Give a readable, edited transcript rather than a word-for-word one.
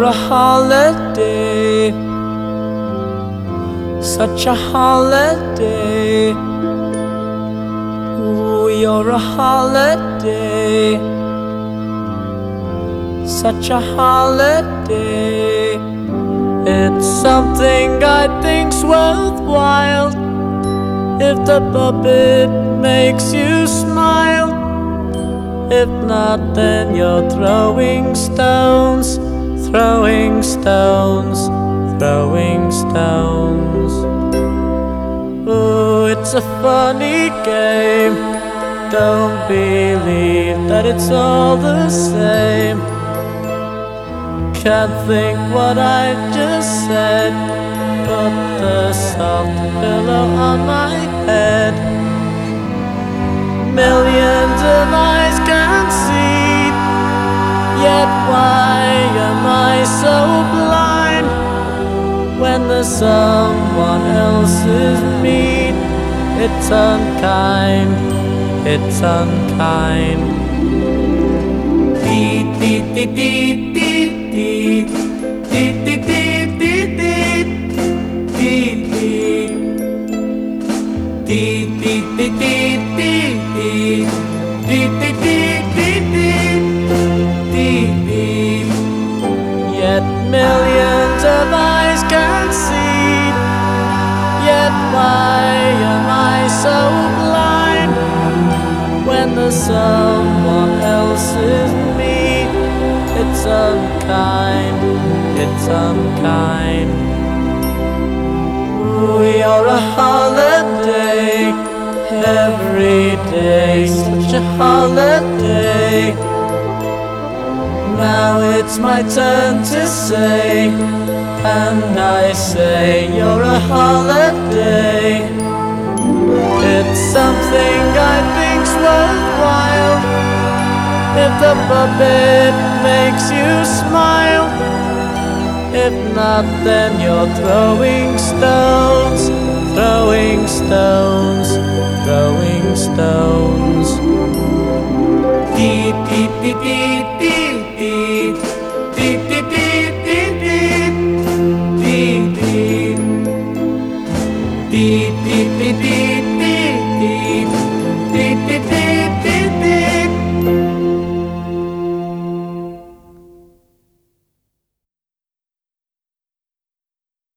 a holiday, such a holiday. Ooh, you're a holiday, such a holiday. It's something I think's worthwhile if the puppet makes you smile. If not, then you're throwing stones, throwing stones, throwing stones. Ooh, it's a funny game. Don't believe that it's all the same. Can't think what I just said. Put the soft pillow on my head. Millions of eyes can see, yet why am I so blind? When there's someone else's meat, it's unkind, it's unkind. Deet, deet, deet, deet, deet, deet, deet, deet, deet, deet, deet, deet, deet, deet, deet, deet. Yet millions of eyes can see, yet why am I so blind? When there's someone else's me, it's unkind, it's unkind. You're a holiday, every day, such a holiday. Now it's my turn to say, and I say you're a holiday. It's something I think's worthwhile if the puppet makes you smile. If not, then you're throwing stones, throwing stones, throwing stones. Deet, deet, deet, deet, deet, deet, deet, deet, deet, deet, deet, deet, deet, deet, deet, deet.